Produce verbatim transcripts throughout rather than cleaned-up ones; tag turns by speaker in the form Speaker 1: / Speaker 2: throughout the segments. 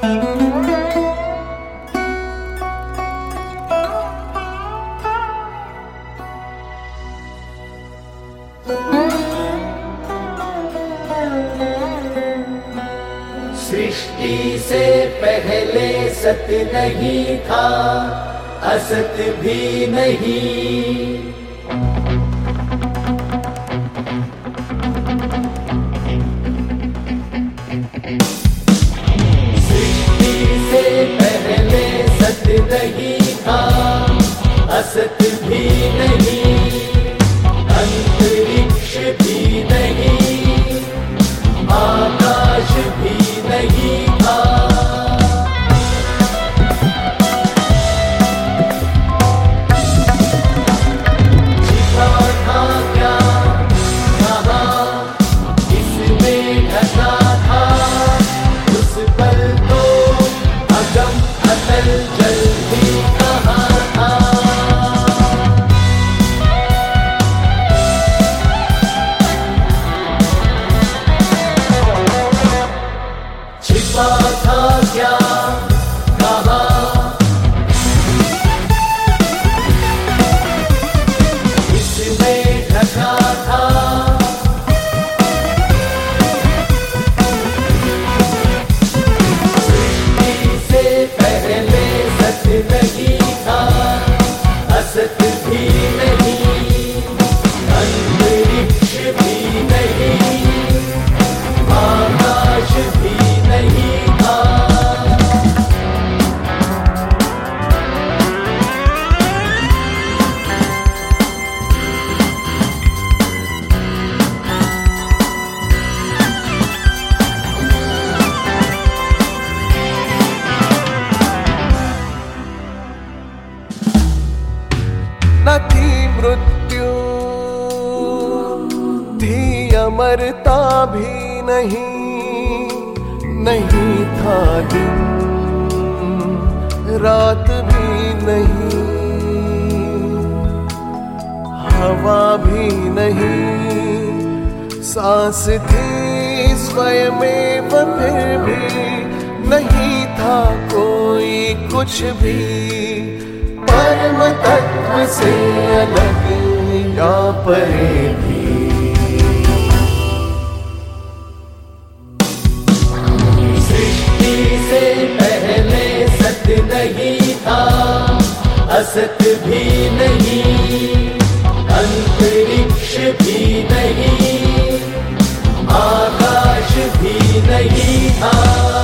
Speaker 1: सृष्टि से पहले सत नहीं था, असत भी नहीं। सृष्टि से पहले सत नहीं था, असत भी नहीं, अंतरिक्ष भी नहीं, आकाश भी नहीं था। छिपा था क्या कहाँ, इसमें ढका था, उस पल तो अगम अतल जल भी कहाँ था। छिपा था क्या कहाँ, इसमें ढका था, सृष्टि से पहले सत नहीं था, असत भी नहीं, अंतरिक्ष भी नहीं, आकाश भी नहीं था।
Speaker 2: न थी मृत्यु, थी अमरता भी नहीं, नहीं था दिन रात भी नहीं, हवा भी नहीं, सांस थी स्वयं फिर भी नहीं था कोई कुछ भी, परम तत्व से अलग या परे भी।
Speaker 1: सृष्टि से पहले सत नहीं था, असत भी नहीं, अंतरिक्ष भी नहीं, आकाश भी नहीं था।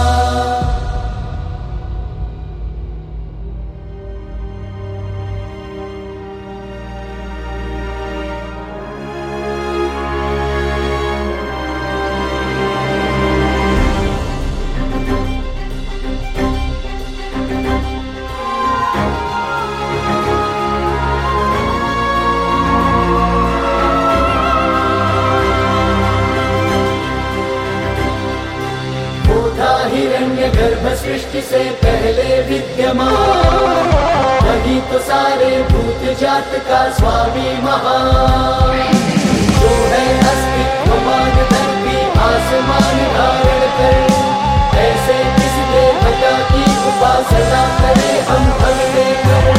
Speaker 1: हिरण्य गर्भ सृष्टि से पहले विद्यमान, वही तो सारे भूत जात का स्वामी महान, जो है अस्तित्वमान धरती आसमान धारण कर, ऐसे किस देवता की उपासना करें हम भग देकर।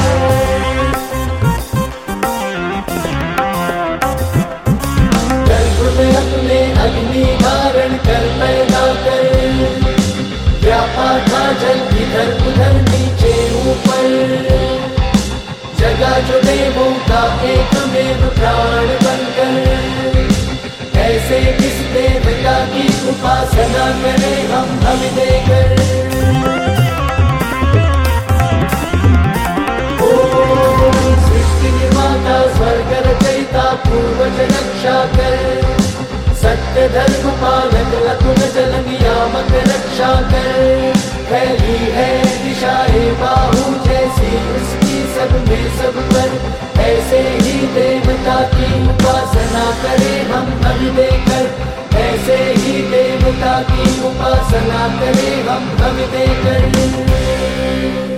Speaker 1: गर्भ में अपने अग्नि धारण कर पैदा कर, व्यापा था जल इधर उधर नीचे ऊपर, जगा जो देवों का एकमेव प्राण बनकर, ऐसे किस देवता की उपासना करें हम हम देकर। ओम सृष्टि निर्माता स्वर्ग रचयिता पूर्वज रक्षा कर, सत्य धर्म पालक अतुल जल नियामक रक्षा कर, फैली है दिशाएं बाहु जैसी उसकी सब में सब पर, ऐसे ही देवता की उपासना करें हम हम देकर, ऐसे ही देवता की उपासना करें हम हम देकर।